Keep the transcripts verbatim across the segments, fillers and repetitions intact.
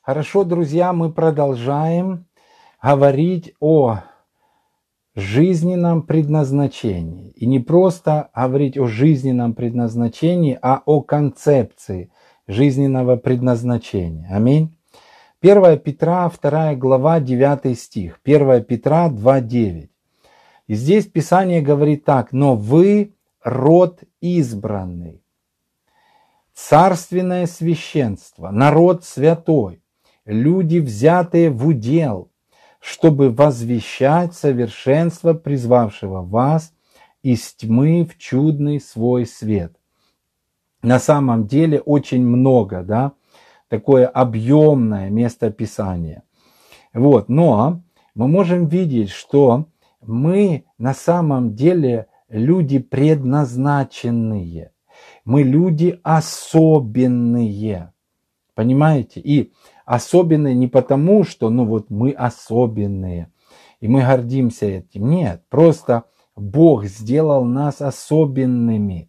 Хорошо, друзья, мы продолжаем говорить о жизненном предназначении. И не просто говорить о жизненном предназначении, а о концепции жизненного предназначения. Аминь. первое Петра, вторая глава, девятый стих. первое Петра два девять. И здесь Писание говорит так: «Но вы род избранный, царственное священство, народ святой, люди, взятые в удел, чтобы возвещать совершенство призвавшего вас из тьмы в чудный свой свет». На самом деле очень много, да, такое объемное местописание. Вот, но мы можем видеть, что мы на самом деле люди предназначенные. Мы люди особенные. Понимаете? И особенные не потому, что ну вот мы особенные, и мы гордимся этим. Нет, просто Бог сделал нас особенными.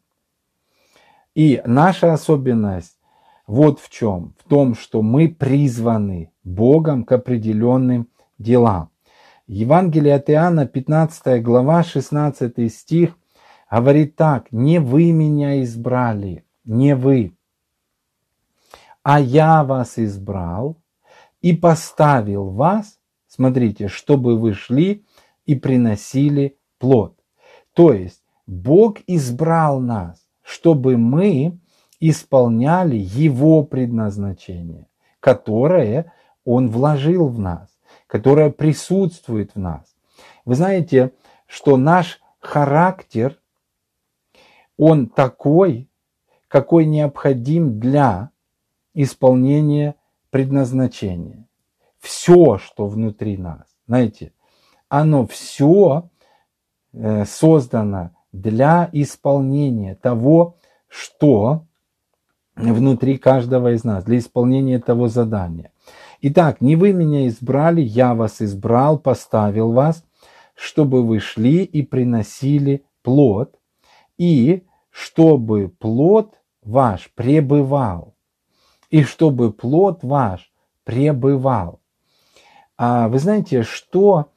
И наша особенность вот в чем. В том, что мы призваны Богом к определенным делам. Евангелие от Иоанна, пятнадцатая глава, шестнадцатый стих, говорит так: «Не вы меня избрали, не вы, а я вас избрал и поставил вас», смотрите, «чтобы вы шли и приносили плод». То есть Бог избрал нас, чтобы мы исполняли Его предназначение, которое Он вложил в нас, которое присутствует в нас. Вы знаете, что наш характер, он такой, какой необходим для исполнения предназначения. Все, что внутри нас, знаете, оно все создано для исполнения того, что внутри каждого из нас, для исполнения того задания. Итак, не вы меня избрали, я вас избрал, поставил вас, чтобы вы шли и приносили плод, и чтобы плод ваш пребывал, и чтобы плод ваш пребывал. А вы знаете, что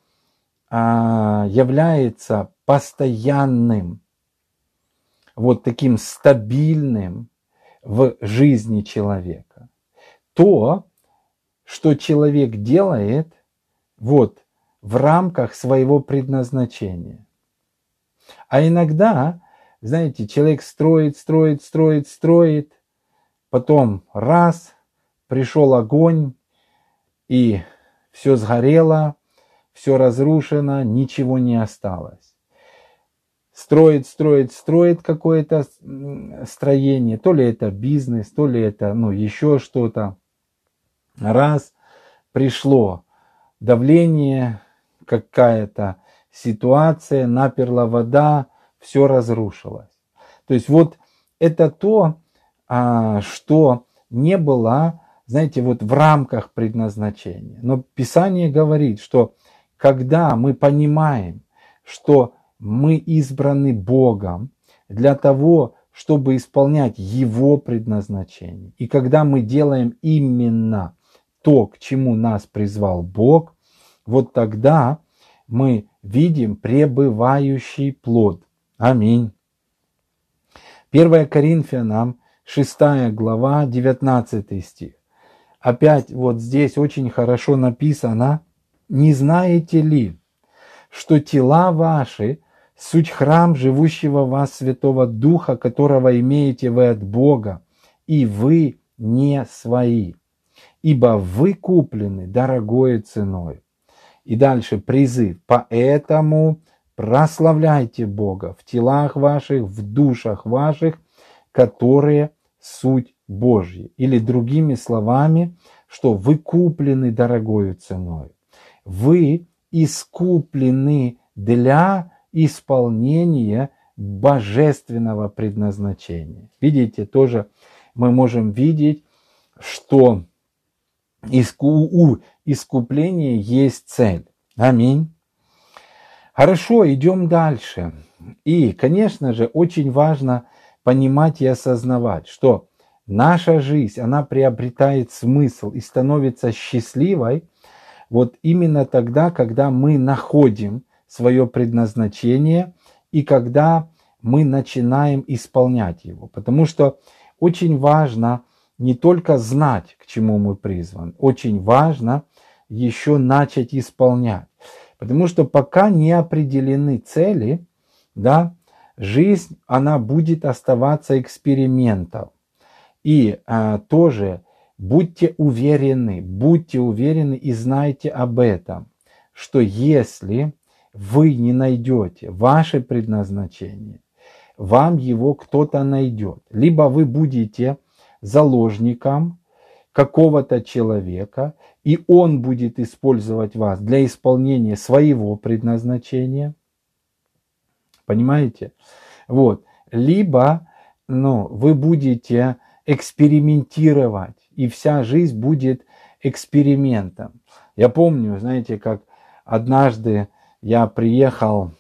а, является постоянным, вот таким стабильным в жизни человека? То, что человек делает вот в рамках своего предназначения. А иногда, знаете, человек строит, строит, строит, строит, потом раз, пришел огонь, и все сгорело, все разрушено, ничего не осталось. Строит, строит, строит какое-то строение, то ли это бизнес, то ли это ну, еще что-то. Раз пришло давление, какая-то ситуация, наперла вода, все разрушилось. То есть вот это то, что не было, знаете, вот в рамках предназначения. Но Писание говорит, что когда мы понимаем, что мы избраны Богом для того, чтобы исполнять Его предназначение, и когда мы делаем именно то, к чему нас призвал Бог, вот тогда мы видим пребывающий плод. Аминь. первое Коринфянам, шестая глава, девятнадцатый стих. Опять вот здесь очень хорошо написано: «Не знаете ли, что тела ваши суть храм живущего в вас Святого Духа, которого имеете вы от Бога, и вы не свои, ибо вы куплены дорогою ценой». И дальше призыв: «Поэтому прославляйте Бога в телах ваших, в душах ваших, которые суть Божья». Или другими словами, что вы куплены дорогою ценой. Вы искуплены для исполнения божественного предназначения. Видите, тоже мы можем видеть, что у искупления есть цель. Аминь. Хорошо, идем дальше. И, конечно же, очень важно понимать и осознавать, что наша жизнь, она приобретает смысл и становится счастливой вот именно тогда, когда мы находим свое предназначение и когда мы начинаем исполнять его. Потому что очень важно не только знать, к чему мы призваны, очень важно еще начать исполнять. Потому что пока не определены цели, да, жизнь, она будет оставаться экспериментом. И а, тоже будьте уверены, будьте уверены и знайте об этом, что если вы не найдете ваше предназначение, вам его кто-то найдет. Либо вы будете заложником какого-то человека, и он будет использовать вас для исполнения своего предназначения. Понимаете? Вот. Либо ну, вы будете экспериментировать, и вся жизнь будет экспериментом. Я помню, знаете, как однажды я приехал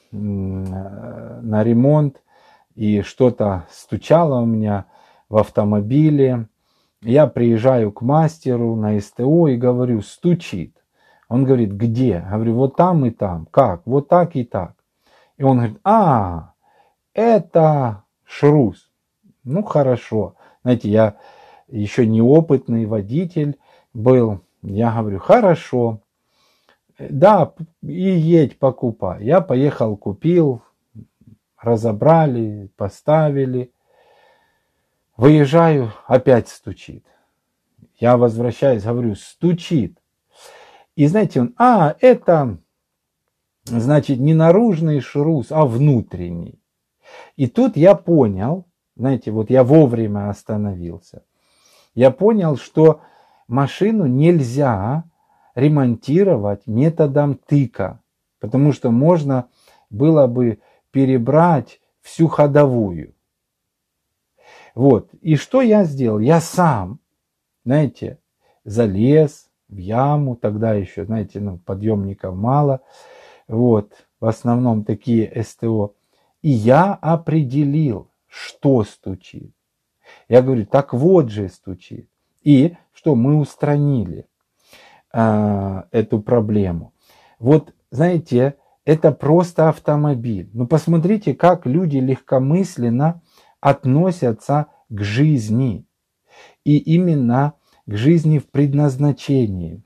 на ремонт, и что-то стучало у меня в автомобиле. Я приезжаю к мастеру на СТО и говорю, стучит. Он говорит, где? Я говорю, вот там и там. Как? Вот так и так. И он говорит, а, это шрус. Ну, хорошо. Знаете, я еще неопытный водитель был. Я говорю, хорошо. Да, и едь покупай. Я поехал, купил, разобрали, поставили. Выезжаю, опять стучит. Я возвращаюсь, говорю, стучит. И знаете, он, а, это, значит, не наружный шрус, а внутренний. И тут я понял, знаете, вот я вовремя остановился. Я понял, что машину нельзя ремонтировать методом тыка, потому что можно было бы перебрать всю ходовую. Вот. И что я сделал? Я сам, знаете, залез в яму, тогда еще, знаете, ну, подъемников мало, вот, в основном такие СТО. И я определил, что стучит. Я говорю, так вот же стучит. И что мы устранили э, эту проблему. Вот, знаете, это просто автомобиль. Ну, посмотрите, как люди легкомысленно относятся к жизни. И именно к жизни в предназначении.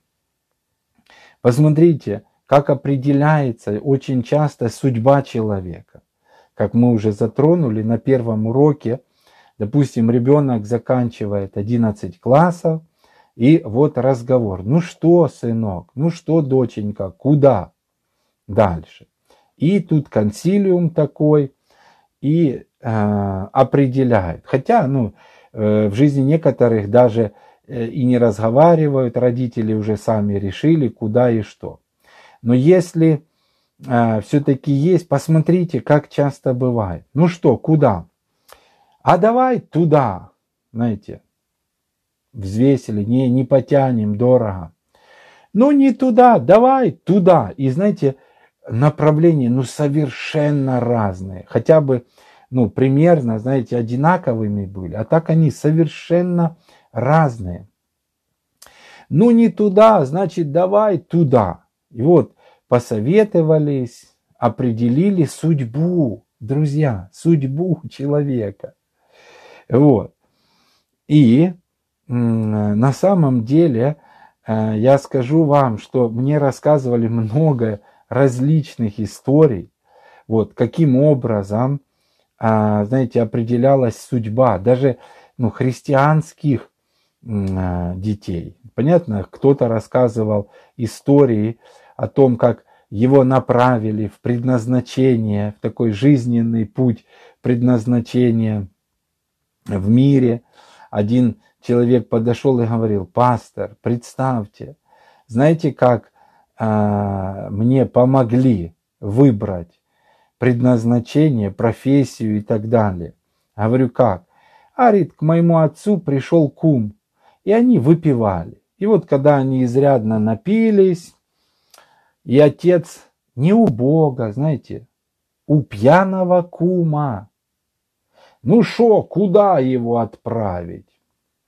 Посмотрите, как определяется очень часто судьба человека. Как мы уже затронули на первом уроке, допустим, ребенок заканчивает одиннадцать классов, и вот разговор. Ну что, сынок, ну что, доченька, куда дальше? И тут консилиум такой, и э, определяют. Хотя, ну, э, в жизни некоторых даже э, и не разговаривают, родители уже сами решили, куда и что. Но если э, все-таки есть, посмотрите, как часто бывает. Ну что, куда? А давай туда, знаете, взвесили, не, не потянем, дорого. Ну не туда, давай туда. И знаете, направления, ну, совершенно разные. Хотя бы, ну, примерно, знаете, одинаковыми были, а так они совершенно разные. Ну не туда, значит, давай туда. И вот посоветовались, определили судьбу, друзья, судьбу человека. Вот. И на самом деле я скажу вам, что мне рассказывали много различных историй, вот, каким образом, знаете, определялась судьба даже, ну, христианских детей. Понятно, кто-то рассказывал истории о том, как его направили в предназначение, в такой жизненный путь предназначения в мире. Один человек подошел и говорил: пастор, представьте, знаете, как э, мне помогли выбрать предназначение, профессию и так далее. Говорю, как? А, говорит, к моему отцу пришел кум, и они выпивали. И вот когда они изрядно напились, и отец не у Бога, знаете, у пьяного кума. Ну шо, куда его отправить?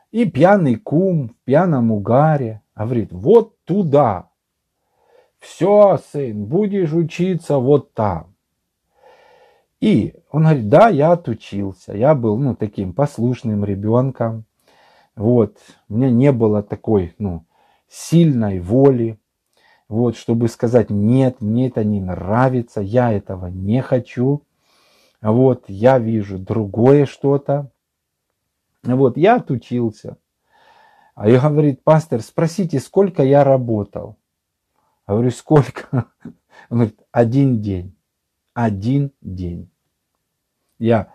И пьяный кум в пьяном угаре говорит, вот туда. Все, сын, будешь учиться вот там. И он говорит, да, я отучился. Я был, ну, таким послушным ребенком. Вот, у меня не было такой, ну, сильной воли. Вот, чтобы сказать, нет, мне это не нравится, я этого не хочу. Вот, я вижу другое что-то. Вот, я отучился. А я говорит, пастор, спросите, сколько я работал? Я говорю, сколько? Он говорит, один день. Один день. Я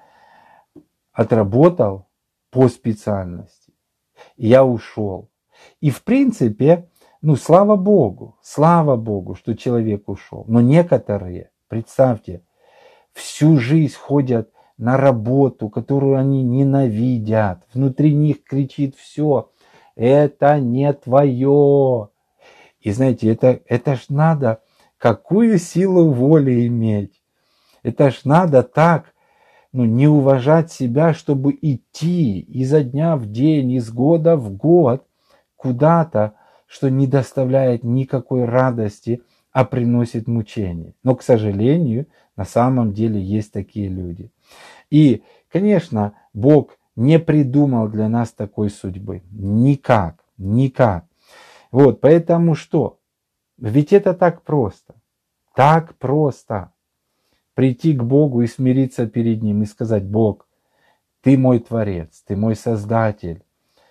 отработал по специальности. И я ушел. И в принципе, ну, слава Богу, слава Богу, что человек ушел. Но некоторые, представьте, всю жизнь ходят на работу, которую они ненавидят. Внутри них кричит все. Это не твое. И знаете, это, это ж надо, какую силу воли иметь. Это ж надо так, ну, не уважать себя, чтобы идти изо дня в день, из года в год куда-то, что не доставляет никакой радости, а приносит мучения. Но, к сожалению, на самом деле есть такие люди. И, конечно, Бог не придумал для нас такой судьбы. Никак, никак. Вот, поэтому что? Ведь это так просто. Так просто. Прийти к Богу и смириться перед Ним и сказать, Бог, Ты мой Творец, Ты мой Создатель.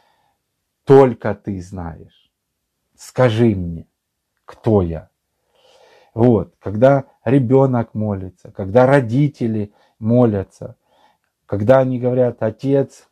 Только Ты знаешь. Скажи мне, кто я. Вот, когда ребенок молится, когда родители молятся, когда они говорят, Отец,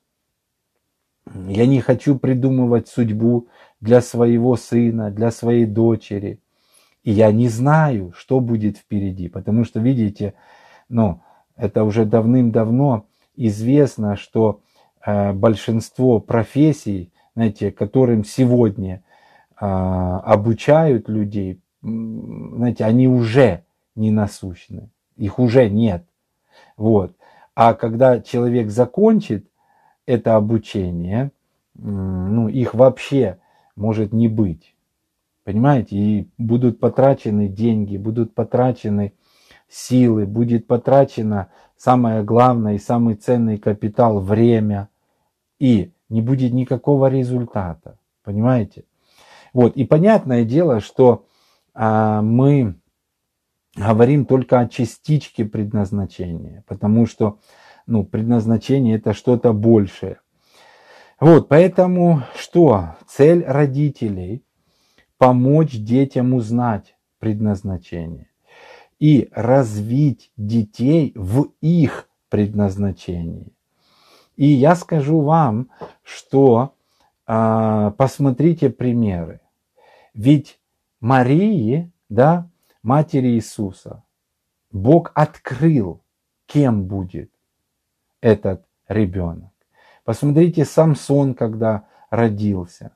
я не хочу придумывать судьбу для своего сына, для своей дочери. И я не знаю, что будет впереди. Потому что, видите, ну, это уже давным-давно известно, что э, большинство профессий, знаете, которым сегодня э, обучают людей, знаете, они уже не насущны. Их уже нет. Вот. А когда человек закончит это обучение, ну, их вообще может не быть. Понимаете? И будут потрачены деньги, будут потрачены силы, будет потрачено самое главное и самый ценный капитал — время. И не будет никакого результата. Понимаете? Вот. И понятное дело, что а, мы говорим только о частичке предназначения. Потому что, ну, предназначение — это что-то большее. Вот, поэтому что? Цель родителей — помочь детям узнать предназначение и развить детей в их предназначении. И я скажу вам, что э, посмотрите примеры. Ведь Марии, да, матери Иисуса, Бог открыл, кем будет этот ребенок. Посмотрите, Самсон, когда родился.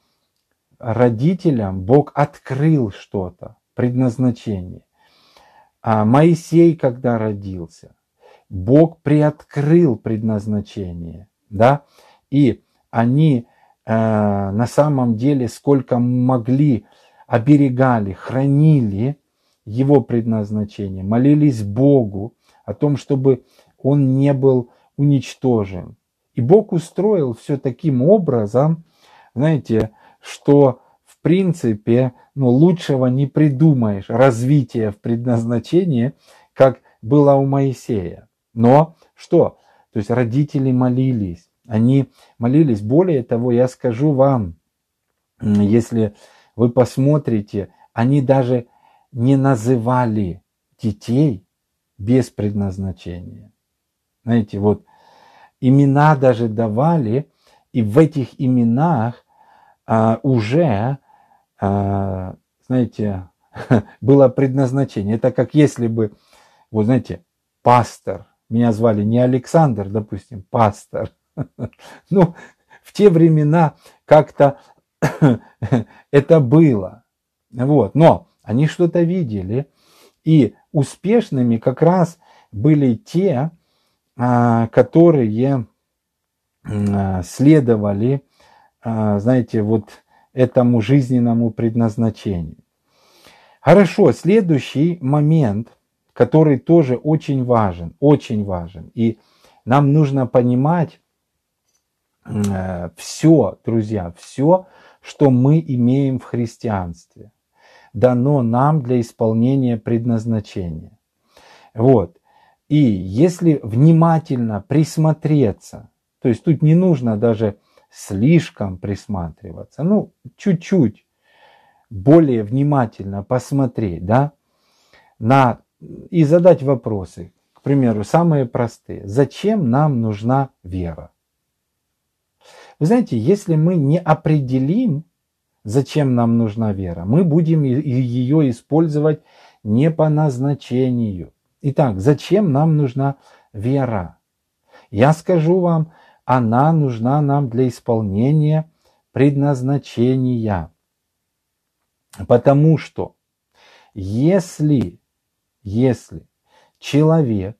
Родителям Бог открыл что-то, предназначение. А Моисей, когда родился, Бог приоткрыл предназначение. Да? И они э, на самом деле сколько могли оберегали, хранили его предназначение, молились Богу о том, чтобы он не был уничтожен. И Бог устроил все таким образом, знаете, что в принципе, ну, лучшего не придумаешь развития в предназначении, как было у Моисея. Но что? То есть родители молились, они молились. Более того, я скажу вам, если вы посмотрите, они даже не называли детей без предназначения. Знаете, вот имена даже давали, и в этих именах а, уже, а, знаете, было предназначение. Это как если бы, вот знаете, пастор, меня звали не Александр, допустим, пастор. Ну, в те времена как-то это было. Вот. Но они что-то видели, и успешными как раз были те, которые следовали знаете, вот этому жизненному предназначению. Хорошо, следующий момент, который тоже очень важен, очень важен. И нам нужно понимать э, все, друзья, все, что мы имеем в христианстве, дано нам для исполнения предназначения. Вот. И если внимательно присмотреться, то есть тут не нужно даже слишком присматриваться, ну, чуть-чуть более внимательно посмотреть, да, на, и задать вопросы. К примеру, самые простые. Зачем нам нужна вера? Вы знаете, если мы не определим, зачем нам нужна вера, мы будем ее использовать не по назначению. Итак, зачем нам нужна вера? Я скажу вам, она нужна нам для исполнения предназначения. Потому что если, если человек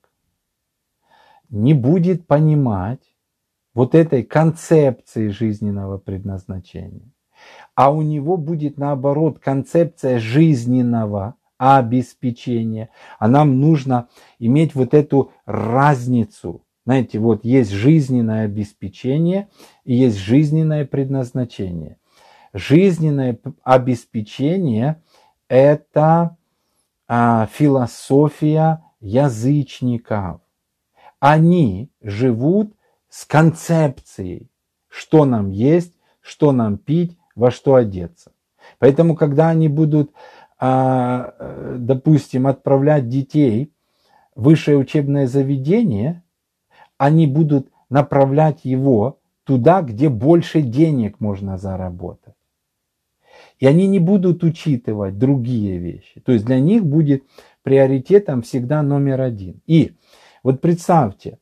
не будет понимать вот этой концепции жизненного предназначения, а у него будет наоборот концепция жизненного обеспечения, а нам нужно иметь вот эту разницу. Знаете, вот есть жизненное обеспечение и есть жизненное предназначение. Жизненное обеспечение – это а, философия язычников. Они живут с концепцией, что нам есть, что нам пить, во что одеться. Поэтому, когда они будут, а, допустим, отправлять детей в высшее учебное заведение, они будут направлять его туда, где больше денег можно заработать. И они не будут учитывать другие вещи. То есть для них будет приоритетом всегда номер один. И вот представьте,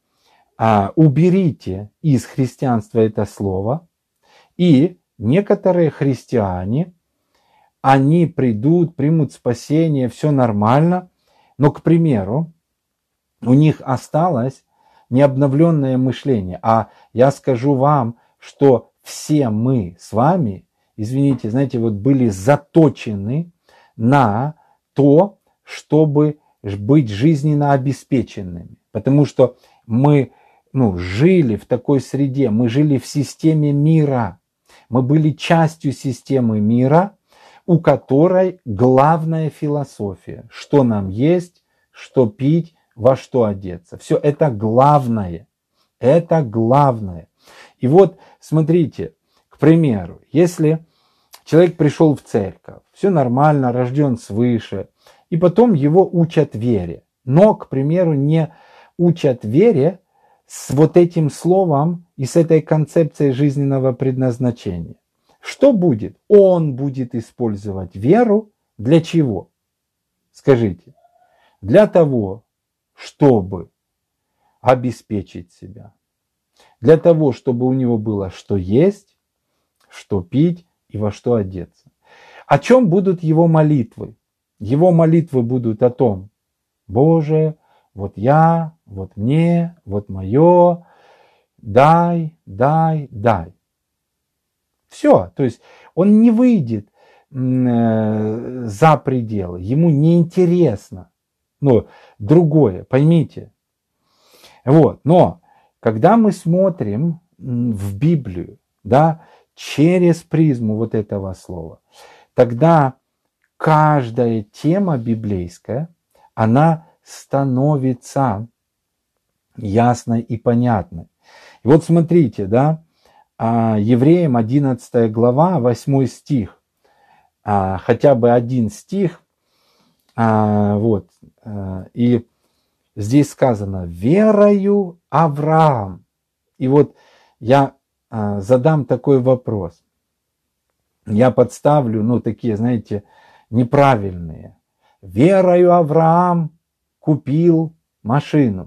уберите из христианства это слово, и некоторые христиане, они придут, примут спасение, все нормально, но, к примеру, у них осталось необновленное мышление. А я скажу вам, что все мы с вами, извините, знаете, вот были заточены на то, чтобы быть жизненно обеспеченными. Потому что мы ну, жили в такой среде, мы жили в системе мира. Мы были частью системы мира, у которой главная философия, что нам есть, что пить, во что одеться. Все это главное. Это главное. И вот, смотрите, к примеру, если человек пришел в церковь, все нормально, рожден свыше, и потом его учат вере. Но, к примеру, не учат вере с вот этим словом и с этой концепцией жизненного предназначения. Что будет? Он будет использовать веру для чего? Скажите. Для того, чтобы обеспечить себя. Для того, чтобы у него было что есть, что пить и во что одеться. О чем будут его молитвы? Его молитвы будут о том: Боже, вот я, вот мне, вот мое, дай, дай, дай. Все, то есть он не выйдет э, за пределы, ему не интересно. Но другое, поймите. Вот, но когда мы смотрим в Библию, да, через призму вот этого слова, тогда каждая тема библейская, она становится ясной и понятной. И вот смотрите, да, Евреям одиннадцатая глава, восьмой стих, хотя бы один стих, вот, и здесь сказано: «Верою Авраам». И вот я задам такой вопрос. Я подставлю, ну, такие, знаете, неправильные. Верою Авраам купил машину.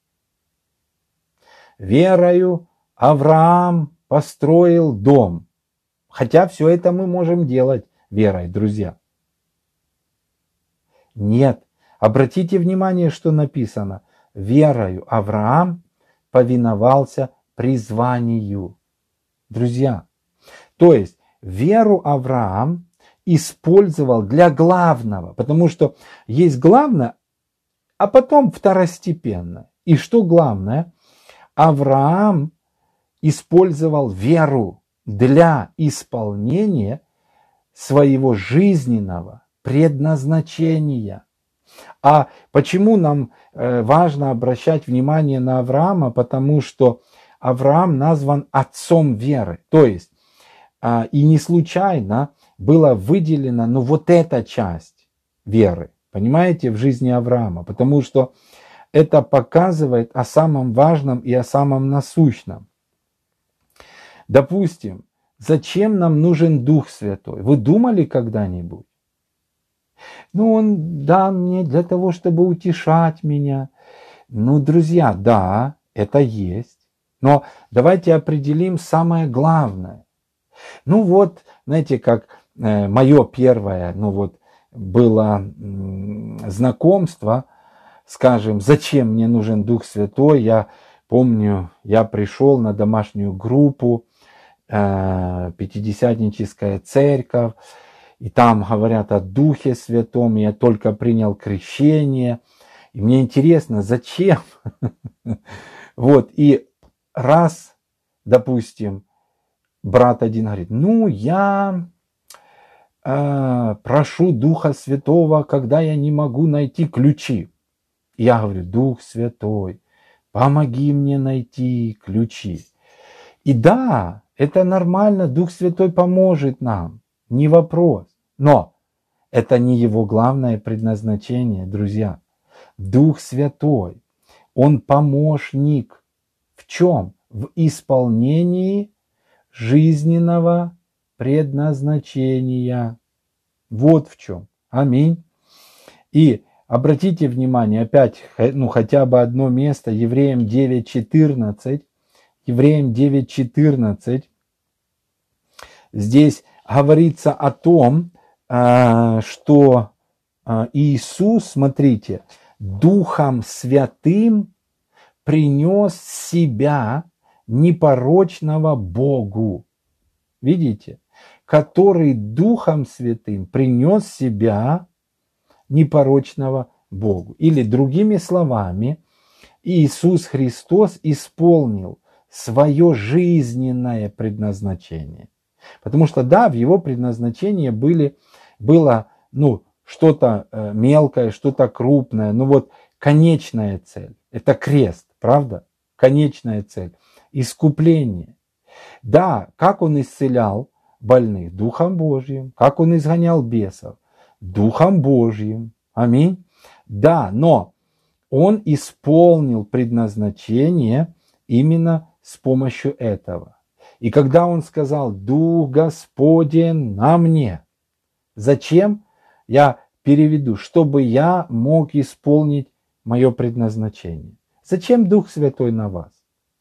Верою Авраам построил дом. Хотя все это мы можем делать верой, друзья. Нет. Обратите внимание, что написано. Верою Авраам повиновался призванию. Друзья, То есть веру Авраам использовал для главного, потому что есть главное, а потом второстепенно. И что главное? Авраам использовал веру для исполнения своего жизненного предназначения. А почему нам важно обращать внимание на Авраама? Потому что Авраам назван отцом веры. То есть, и не случайно была выделена, ну, вот эта часть веры, понимаете, в жизни Авраама. Потому что это показывает о самом важном и о самом насущном. Допустим, зачем нам нужен Дух Святой? Вы думали когда-нибудь? Ну, он дан мне для того, чтобы утешать меня. Ну, друзья, да, это есть. Но давайте определим самое главное. Ну вот, знаете, как э, мое первое, ну вот, было м, знакомство, скажем, зачем мне нужен Дух Святой. Я помню, я пришел на домашнюю группу, э, Пятидесятническая церковь, и там говорят о Духе Святом, и я только принял крещение. И мне интересно, зачем? Вот, и раз, допустим, брат один говорит, ну, я э, прошу Духа Святого, когда я не могу найти ключи. И я говорю, Дух Святой, помоги мне найти ключи. И да, это нормально, Дух Святой поможет нам, не вопрос. Но это не его главное предназначение, друзья. Дух Святой, он помощник. В чем? В исполнении жизненного предназначения. Вот в чем. Аминь. И обратите внимание, опять, ну хотя бы одно место, Евреям девять четырнадцать. Евреям девять четырнадцать. Здесь говорится о том, что Иисус, смотрите, Духом Святым принес себя непорочного Богу. Видите? Который Духом Святым принес себя непорочного Богу. Или другими словами, Иисус Христос исполнил свое жизненное предназначение. Потому что да, в его предназначении были, было ну, что-то мелкое, что-то крупное. Но вот конечная цель – это крест, правда? Конечная цель – искупление. Да, как он исцелял больных? Духом Божьим. Как он изгонял бесов? Духом Божьим. Аминь. Да, но он исполнил предназначение именно с помощью этого. И когда он сказал, Дух Господень на мне, зачем? Я переведу, чтобы я мог исполнить мое предназначение. Зачем Дух Святой на вас?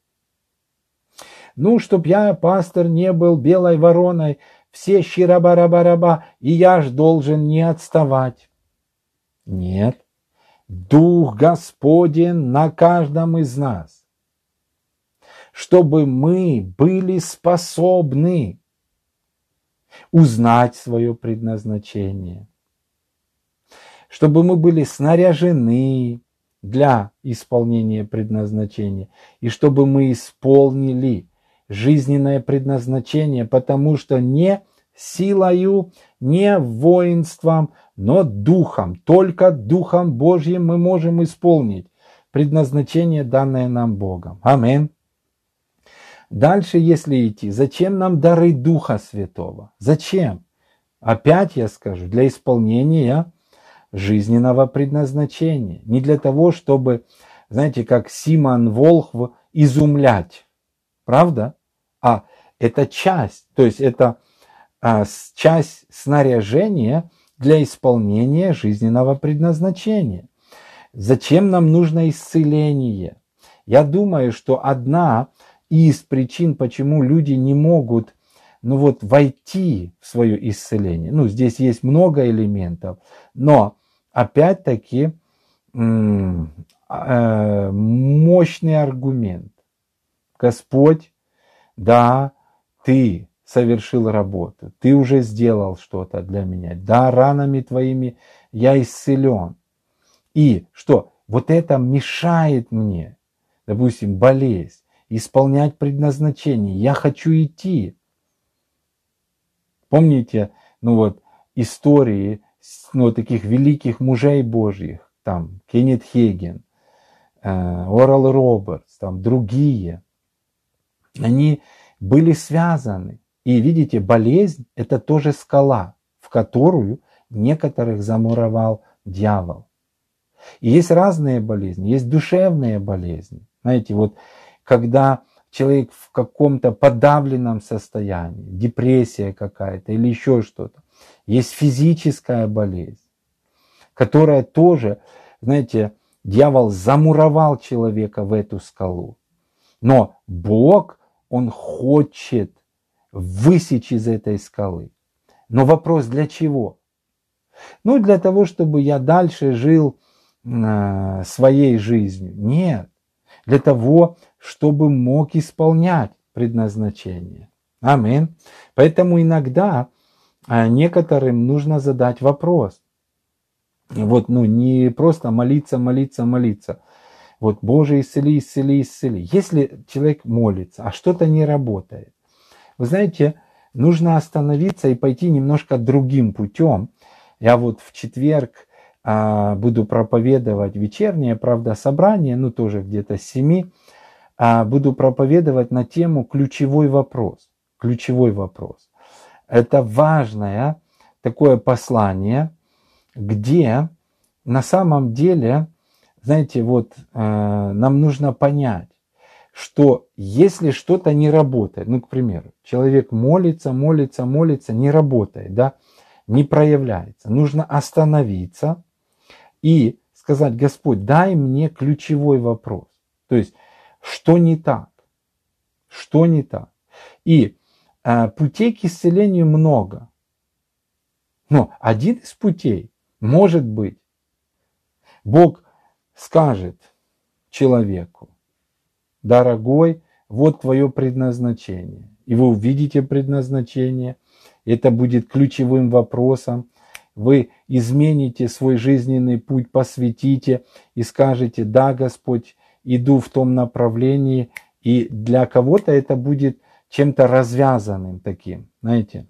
Ну, чтоб я, пастор, не был белой вороной, все щираба-раба-раба, и я ж должен не отставать. Нет. Дух Господень на каждом из нас, чтобы мы были способны узнать свое предназначение, чтобы мы были снаряжены для исполнения предназначения, и чтобы мы исполнили жизненное предназначение, потому что не силою, не воинством, но духом, только Духом Божьим мы можем исполнить предназначение, данное нам Богом. Аминь. Дальше, если идти, зачем нам дары Духа Святого? Зачем? Опять я скажу, для исполнения жизненного предназначения. Не для того, чтобы, знаете, как Симон Волхв, изумлять. Правда? А это часть, то есть это а, часть снаряжения для исполнения жизненного предназначения. Зачем нам нужно исцеление? Я думаю, что одна из причин, почему люди не могут ну вот, войти в свое исцеление, ну здесь есть много элементов, но опять-таки м- э- мощный аргумент. Господь, да, ты совершил работу, ты уже сделал что-то для меня, да, ранами твоими я исцелен. И что? Вот это мешает мне, допустим, болезнь, исполнять предназначение. Я хочу идти. Помните, ну вот, истории, ну, таких великих мужей Божьих, там, Кеннет Хейген, э, Орал Робертс, там, другие, они были связаны. И видите, болезнь – это тоже скала, в которую некоторых замуровал дьявол. И есть разные болезни, есть душевные болезни. Знаете, вот когда человек в каком-то подавленном состоянии, депрессия какая-то или еще что-то. Есть физическая болезнь, которая тоже, знаете, дьявол замуровал человека в эту скалу. Но Бог, Он хочет высечь из этой скалы. Но вопрос для чего? Ну, для того, чтобы я дальше жил э, своей жизнью. Нет. Для того, чтобы мог исполнять предназначение. Аминь. Поэтому иногда некоторым нужно задать вопрос. Вот, ну, не просто молиться, молиться, молиться. Вот, Боже, исцели, исцели, исцели. Если человек молится, а что-то не работает, вы знаете, нужно остановиться и пойти немножко другим путем. Я вот в четверг а, буду проповедовать вечернее, правда, собрание, ну, тоже где-то с семи. Буду проповедовать на тему ключевой вопрос. Ключевой вопрос. Это важное такое послание, где на самом деле, знаете, вот э, нам нужно понять, что если что-то не работает, ну, к примеру, человек молится, молится, молится, не работает, да, не проявляется, нужно остановиться и сказать: Господь, дай мне ключевой вопрос. То есть, что не так? Что не так? И э, путей к исцелению много. Но один из путей может быть, Бог скажет человеку: дорогой, вот твое предназначение. И вы увидите предназначение. Это будет ключевым вопросом. Вы измените свой жизненный путь, посвятите и скажете: да, Господь, иду в том направлении, и для кого-то это будет чем-то развязанным таким, знаете.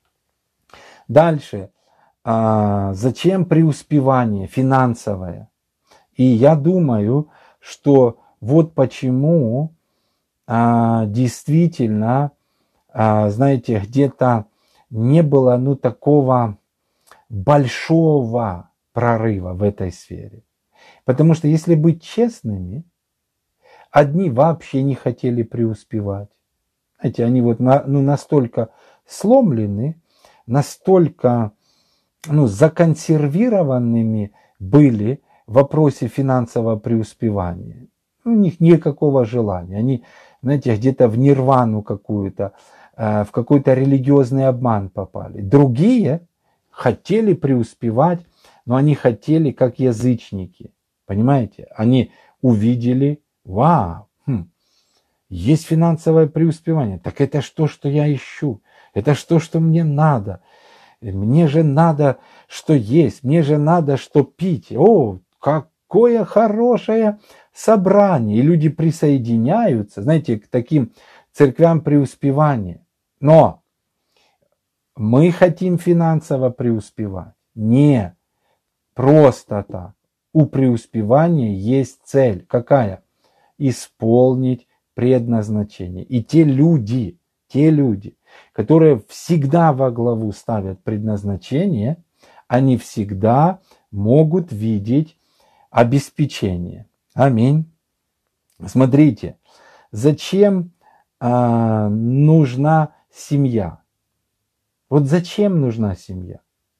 Дальше. А, зачем преуспевание финансовое? И я думаю, что вот почему а, действительно, а, знаете, где-то не было, ну, такого большого прорыва в этой сфере. Потому что, если быть честными, одни вообще не хотели преуспевать. Знаете, они вот на, ну, настолько сломлены, настолько, ну, законсервированными были в вопросе финансового преуспевания. У них никакого желания. Они, знаете, где-то в нирвану какую-то, э, в какой-то религиозный обман попали. Другие хотели преуспевать, но они хотели как язычники. Понимаете? Они увидели: вау, хм, есть финансовое преуспевание. Так это что, что я ищу? Это что, что мне надо? Мне же надо, что есть. Мне же надо, что пить. О, какое хорошее собрание. И люди присоединяются, знаете, к таким церквям преуспевания. Но мы хотим финансово преуспевать. Не просто так. У преуспевания есть цель. Какая? Исполнить предназначение. И те люди, те люди, которые всегда во главу ставят предназначение, они всегда могут видеть обеспечение. Аминь. Смотрите, зачем а, нужна семья? Вот зачем нужна семья?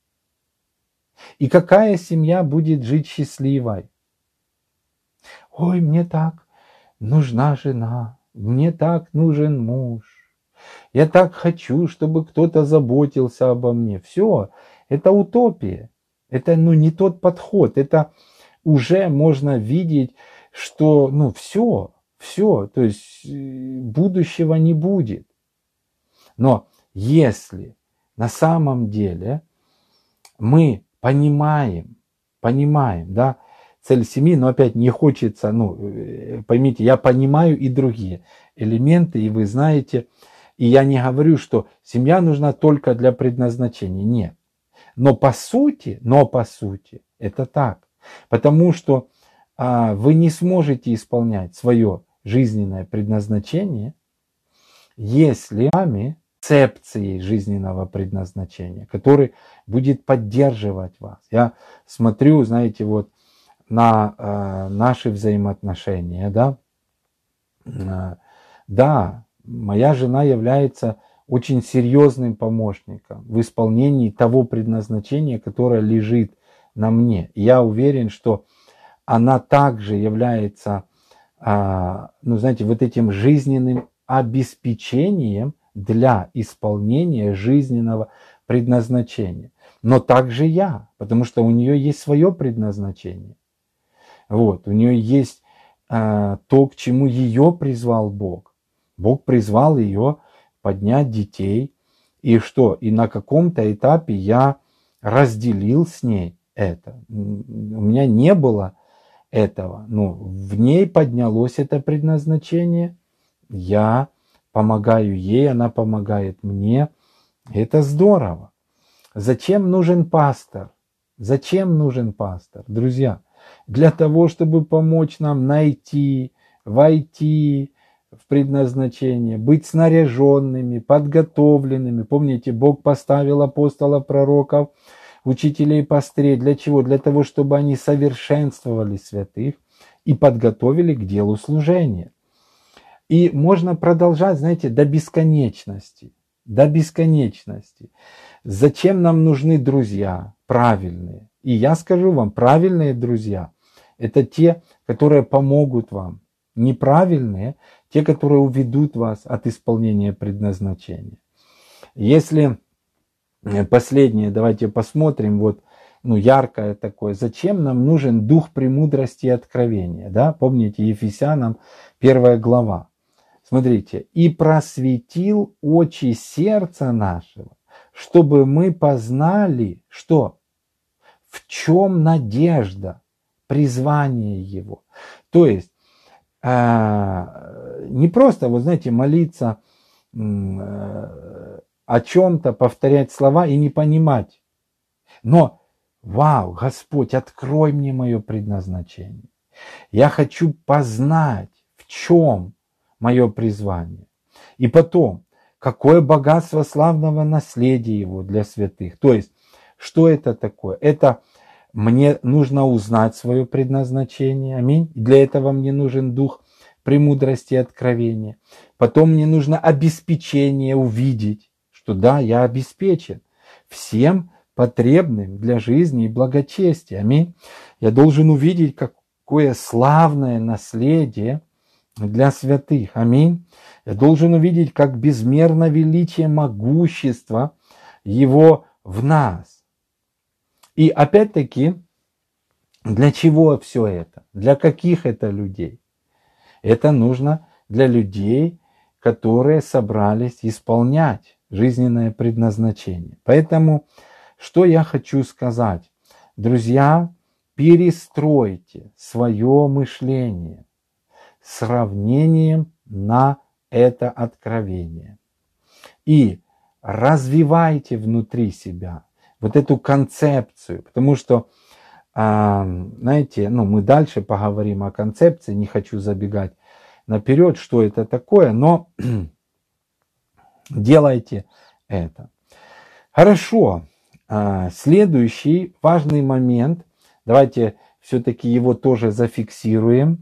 И какая семья будет жить счастливой? Ой, мне так нужна жена, мне так нужен муж. Я так хочу, чтобы кто-то заботился обо мне. Все, это утопия. Это, ну, не тот подход. Это уже можно видеть, что, ну, все, все. То есть будущего не будет. Но если на самом деле мы понимаем, понимаем, да, цель семьи, но опять не хочется, ну, поймите, я понимаю и другие элементы, и вы знаете, и я не говорю, что семья нужна только для предназначения, нет. Но по сути, но по сути, это так, потому что а, вы не сможете исполнять свое жизненное предназначение, если вами концепцией жизненного предназначения, который будет поддерживать вас. Я смотрю, знаете, вот на э, наши взаимоотношения, да, э, да, моя жена является очень серьезным помощником в исполнении того предназначения, которое лежит на мне. И я уверен, что она также является, э, ну, знаете, вот этим жизненным обеспечением для исполнения жизненного предназначения. Но также я, потому что у нее есть свое предназначение. Вот, у нее есть э, то, к чему ее призвал Бог. Бог призвал ее поднять детей. И что? И на каком-то этапе я разделил с ней это. У меня не было этого. Но в ней поднялось это предназначение. Я помогаю ей, она помогает мне. Это здорово. Зачем нужен пастор? Зачем нужен пастор? Друзья, для того, чтобы помочь нам найти, войти в предназначение, быть снаряженными, подготовленными. Помните, Бог поставил апостолов, пророков, учителей, пастырей. Для чего? Для того, чтобы они совершенствовали святых и подготовили к делу служения. И можно продолжать, знаете, до бесконечности. До бесконечности. Зачем нам нужны друзья правильные? И я скажу вам, правильные друзья – это те, которые помогут вам. Неправильные – те, которые уведут вас от исполнения предназначения. Если последнее, давайте посмотрим, вот, ну, яркое такое. Зачем нам нужен дух премудрости и откровения? Да? Помните, Ефесянам первая глава. Смотрите, и просветил очи сердца нашего, чтобы мы познали, что? В чем надежда, призвание его. То есть, э, не просто, вот знаете, молиться э, о чем-то, повторять слова и не понимать. Но, вау, Господь, открой мне мое предназначение. Я хочу познать, в чем мое призвание. И потом, какое богатство славного наследия его для святых. То есть, что это такое? Это мне нужно узнать свое предназначение. Аминь. Для этого мне нужен дух премудрости и откровения. Потом мне нужно обеспечение увидеть, что да, я обеспечен всем потребным для жизни и благочестия. Аминь. Я должен увидеть, какое славное наследие для святых. Аминь. Я должен увидеть, как безмерно величие могущества его в нас. И опять-таки, для чего все это? Для каких это людей? Это нужно для людей, которые собрались исполнять жизненное предназначение. Поэтому, что я хочу сказать? Друзья, перестройте свое мышление сравнением на это откровение. И развивайте внутри себя вот эту концепцию, потому что, знаете, ну, мы дальше поговорим о концепции, не хочу забегать наперед, что это такое, но делайте это. Хорошо, следующий важный момент, давайте все-таки его тоже зафиксируем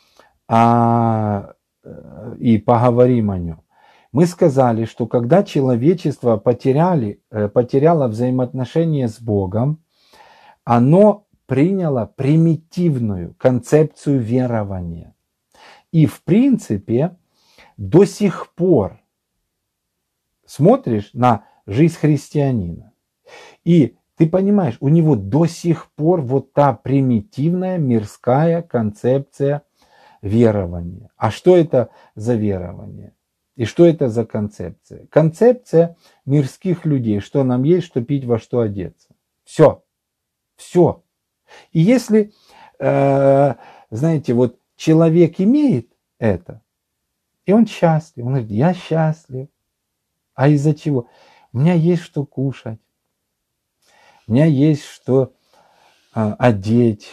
и поговорим о нем. Мы сказали, что когда человечество потеряли, потеряло взаимоотношения с Богом, оно приняло примитивную концепцию верования. И в принципе до сих пор смотришь на жизнь христианина, и ты понимаешь, у него до сих пор вот та примитивная мирская концепция верования. А что это за верование? И что это за концепция? Концепция мирских людей, что нам есть, что пить, во что одеться. Все. Все. И если, э, знаете, вот человек имеет это, и он счастлив, он говорит, я счастлив. А из-за чего? У меня есть что кушать, у меня есть что э, одеть.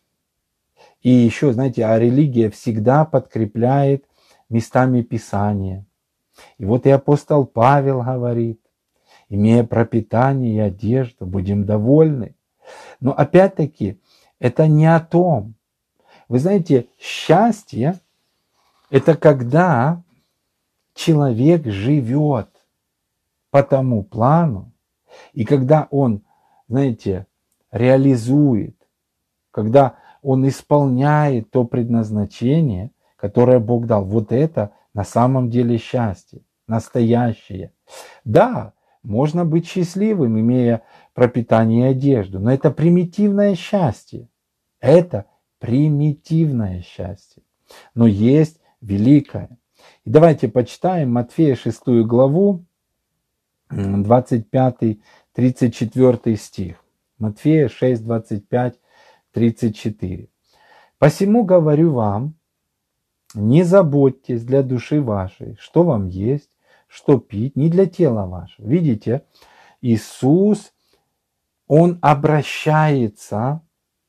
И еще, знаете, а религия всегда подкрепляет местами Писания. И вот и апостол Павел говорит, имея пропитание и одежду, будем довольны. Но опять-таки, это не о том. Вы знаете, счастье – это когда человек живет по тому плану, и когда он, знаете, реализует, когда он исполняет то предназначение, которое Бог дал. Вот это на самом деле счастье, настоящее. Да, можно быть счастливым, имея пропитание и одежду, но это примитивное счастье. Это примитивное счастье. Но есть великое. И давайте почитаем Матфея шестую главу, двадцать пятый тридцать четвёртый стих. Матфея шесть, двадцать пять тридцать четыре. «Посему говорю вам, не заботьтесь для души вашей, что вам есть, что пить, не для тела вашего». Видите, Иисус, Он обращается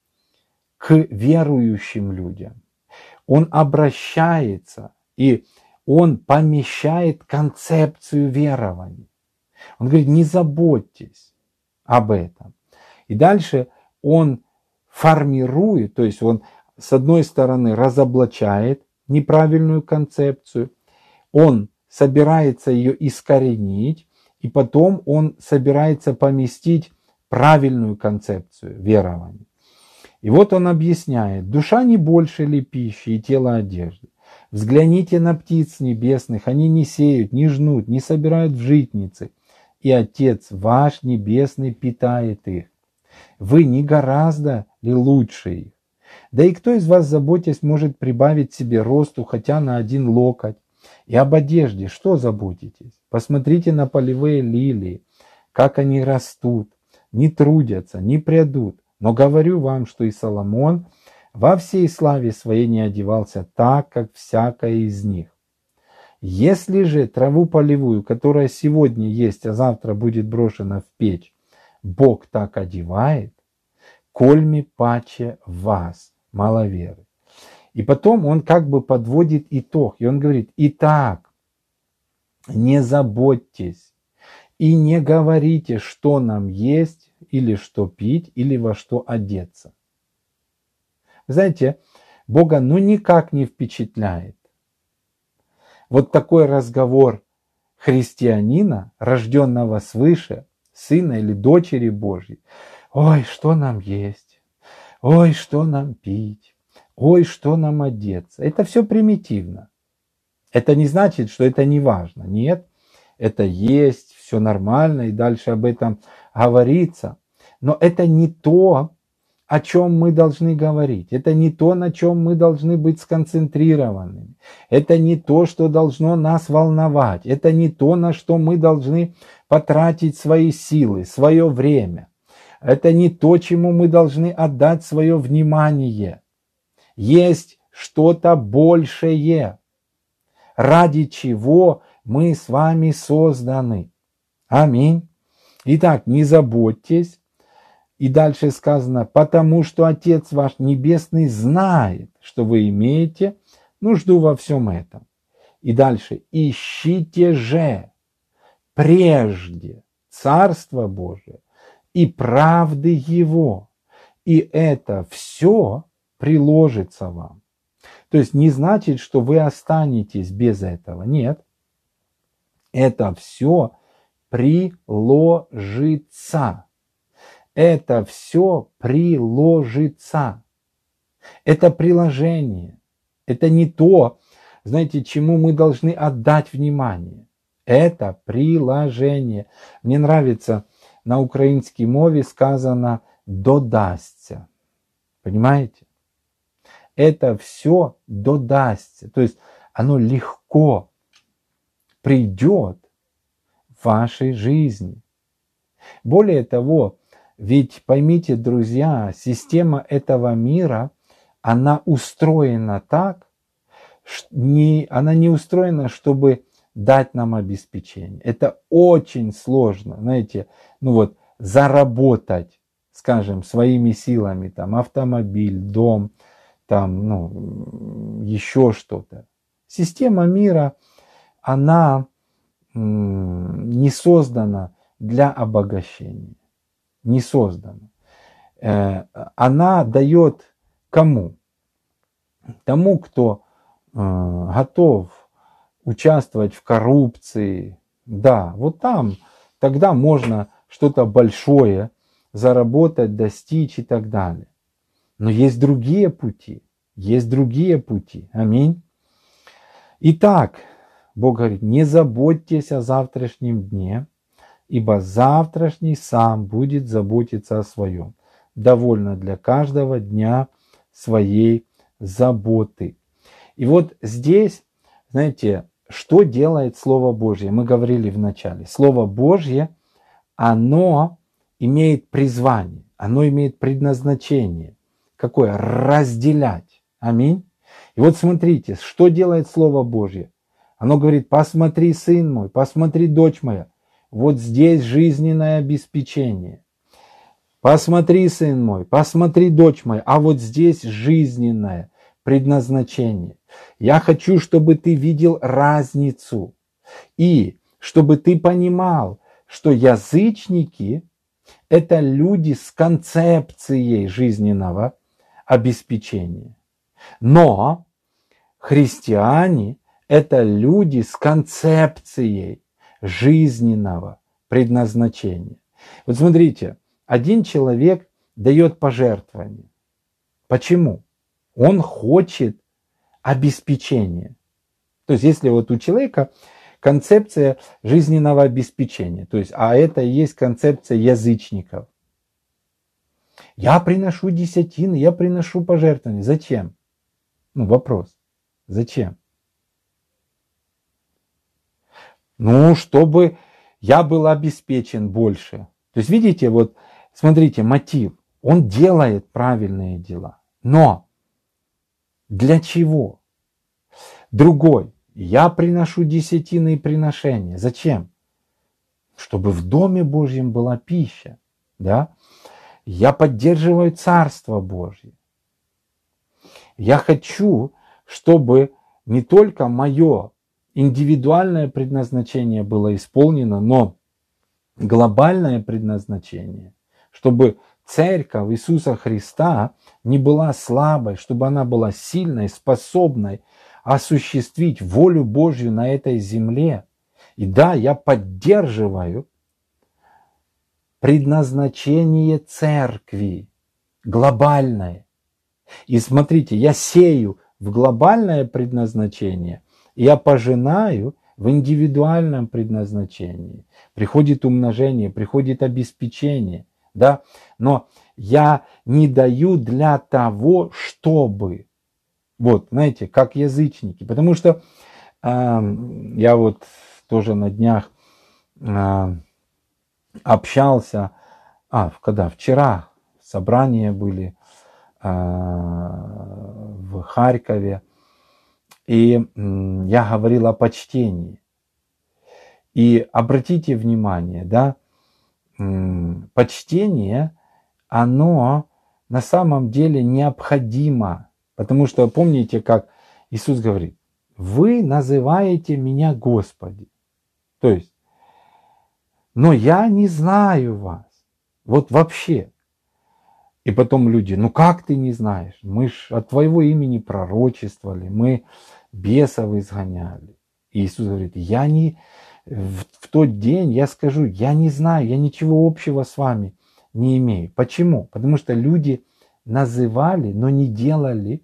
к верующим людям. Он обращается, и Он помещает концепцию верования. Он говорит, не заботьтесь об этом. И дальше Он формирует, то есть Он с одной стороны разоблачает неправильную концепцию, Он собирается ее искоренить, и потом Он собирается поместить правильную концепцию верования. И вот Он объясняет, душа не больше ли пищи и тело одежды. Взгляните на птиц небесных, они не сеют, не жнут, не собирают в житницы, и Отец ваш Небесный питает их. Вы не гораздо ли лучше их? Да и кто из вас, заботясь, может прибавить себе росту хотя на один локоть? И об одежде что заботитесь? Посмотрите на полевые лилии, как они растут, не трудятся, не прядут. Но говорю вам, что и Соломон во всей славе своей не одевался так, как всякая из них. Если же траву полевую, которая сегодня есть, а завтра будет брошена в печь, Бог так одевает, кольми паче вас, маловеры. И потом он как бы подводит итог, и он говорит, итак, не заботьтесь и не говорите, что нам есть, или что пить, или во что одеться. Знаете, Бога ну никак не впечатляет вот такой разговор христианина, рожденного свыше, сына или дочери Божьей. Ой, что нам есть? Ой, что нам пить? Ой, что нам одеться? Это все примитивно. Это не значит, что это не важно. Нет, это есть, все нормально, и дальше об этом говорится. Но это не то, о чем мы должны говорить. Это не то, на чем мы должны быть сконцентрированы. Это не то, что должно нас волновать. Это не то, на что мы должны потратить свои силы, свое время. Это не то, чему мы должны отдать свое внимание. Есть что-то большее, ради чего мы с вами созданы. Аминь. Итак, не заботьтесь. И дальше сказано, потому что Отец ваш Небесный знает, что вы имеете нужду во всем этом. И дальше, ищите же прежде Царство Божие и правды Его, и это все приложится вам. То есть не значит, что вы останетесь без этого. Нет. Это все приложится. Это все приложится. Это приложение. Это не то, знаете, чему мы должны отдать внимание. Это приложение. Мне нравится, на украинской мове сказано «додасться». Понимаете? Это все додасться. То есть оно легко придет в вашей жизни. Более того, ведь поймите, друзья, система этого мира, она устроена так, не, она не устроена, чтобы дать нам обеспечение. Это очень сложно, знаете, ну вот, заработать, скажем, своими силами, там, автомобиль, дом, там, ну, еще что-то. Система мира, она м, не создана для обогащения. Не создана. Э, она дает кому? Тому, кто э, готов участвовать в коррупции. Да, вот там тогда можно что-то большое заработать, достичь и так далее. Но есть другие пути. Есть другие пути. Аминь. Итак, Бог говорит, не заботьтесь о завтрашнем дне, ибо завтрашний сам будет заботиться о своем. Довольно для каждого дня своей заботы. И вот здесь, знаете, что делает Слово Божье? Мы говорили в начале. Слово Божье, оно имеет призвание, оно имеет предназначение. Какое? Разделять. Аминь. И вот смотрите, что делает Слово Божье. Оно говорит, посмотри, сын мой, посмотри, дочь моя. Вот здесь жизненное обеспечение. Посмотри, сын мой, посмотри, дочь моя, а вот здесь жизненное предназначение. Я хочу, чтобы ты видел разницу. И чтобы ты понимал, что язычники – это люди с концепцией жизненного обеспечения. Но христиане – это люди с концепцией жизненного предназначения. Вот смотрите, один человек дает пожертвование. Почему? Он хочет обеспечения. То есть, если вот у человека концепция жизненного обеспечения, то есть, а это и есть концепция язычников. Я приношу десятины, я приношу пожертвования. Зачем? Ну, вопрос. Зачем? Ну, чтобы я был обеспечен больше. То есть, видите, вот, смотрите, мотив. Он делает правильные дела. Но для чего? Другой. Я приношу десятины и приношения. Зачем? Чтобы в Доме Божьем была пища. Да? Я поддерживаю Царство Божье. Я хочу, чтобы не только мое индивидуальное предназначение было исполнено, но глобальное предназначение, чтобы Церковь Иисуса Христа не была слабой, чтобы она была сильной, способной осуществить волю Божью на этой земле. И да, я поддерживаю предназначение Церкви, глобальное. И смотрите, я сею в глобальное предназначение, я пожинаю в индивидуальном предназначении. Приходит умножение, приходит обеспечение. Да? Но я не даю для того, чтобы. Вот, знаете, как язычники. Потому что э, я вот тоже на днях э, общался, а, когда? Вчера собрания были э, в Харькове, и э, я говорил о почтении. И обратите внимание, да, э, почтение, оно на самом деле необходимо. Потому что помните, как Иисус говорит, вы называете меня Господи. То есть, но я не знаю вас. Вот вообще. И потом люди, ну как ты не знаешь? Мы ж от твоего имени пророчествовали, мы бесов изгоняли. И Иисус говорит, я не, в, в тот день я скажу, я не знаю, я ничего общего с вами не имею. Почему? Потому что люди называли, но не делали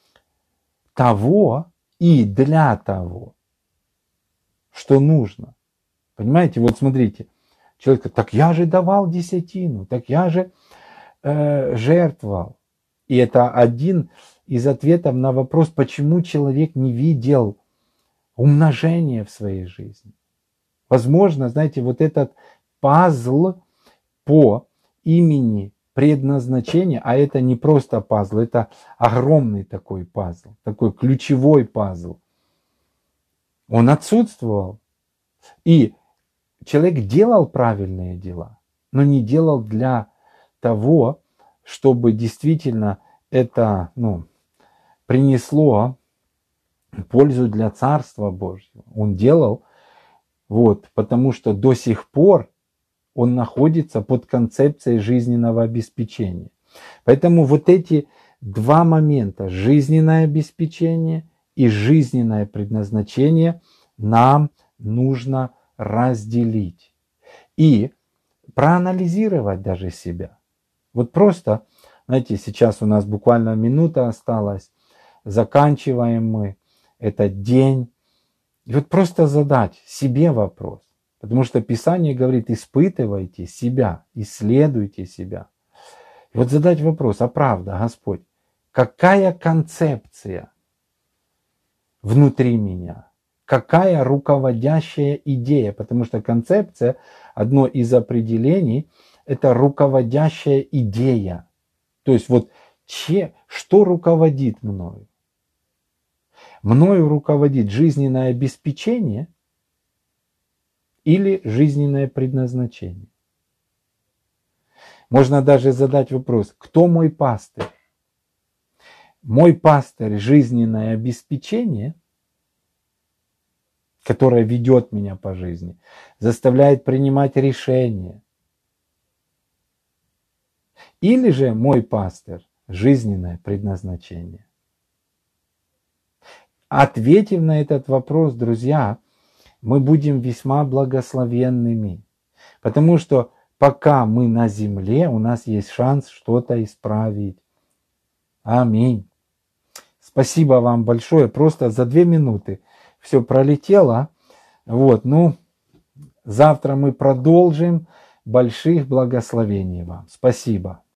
того и для того, что нужно. Понимаете, вот смотрите, человек говорит, так я же давал десятину, так я же э, жертвовал. И это один из ответов на вопрос, почему человек не видел умножение в своей жизни. Возможно, знаете, вот этот пазл по имени предназначения, а это не просто пазл, это огромный такой пазл, такой ключевой пазл. Он отсутствовал. И человек делал правильные дела, но не делал для того, чтобы действительно это ну, принесло пользу для Царства Божьего. Он делал, вот, потому что до сих пор он находится под концепцией жизненного обеспечения. Поэтому вот эти два момента, жизненное обеспечение и жизненное предназначение, нам нужно разделить и проанализировать даже себя. Вот просто, знаете, сейчас у нас буквально минута осталась, заканчиваем мы этот день. И вот просто задать себе вопрос. Потому что Писание говорит, испытывайте себя, исследуйте себя. И вот задать вопрос, а правда, Господь, какая концепция внутри меня? Какая руководящая идея? Потому что концепция, одно из определений, это руководящая идея. То есть вот че, что руководит мною? Мною руководит жизненное обеспечение или жизненное предназначение? Можно даже задать вопрос, кто мой пастырь? Мой пастырь – жизненное обеспечение, которое ведет меня по жизни, заставляет принимать решения. Или же мой пастырь – жизненное предназначение. Ответив на этот вопрос, друзья, мы будем весьма благословенными. Потому что пока мы на земле, у нас есть шанс что-то исправить. Аминь. Спасибо вам большое. Просто за две минуты все пролетело. Вот, ну, завтра мы продолжим. Больших благословений вам. Спасибо.